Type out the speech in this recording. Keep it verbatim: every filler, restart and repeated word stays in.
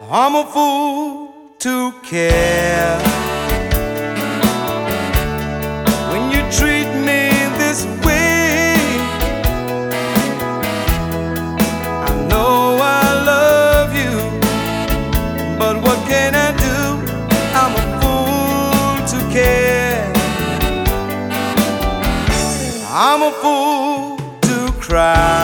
I'm a fool to care when you treat me this way. I know I love you, but what can I do? I'm a fool to care. I'm a fool to cry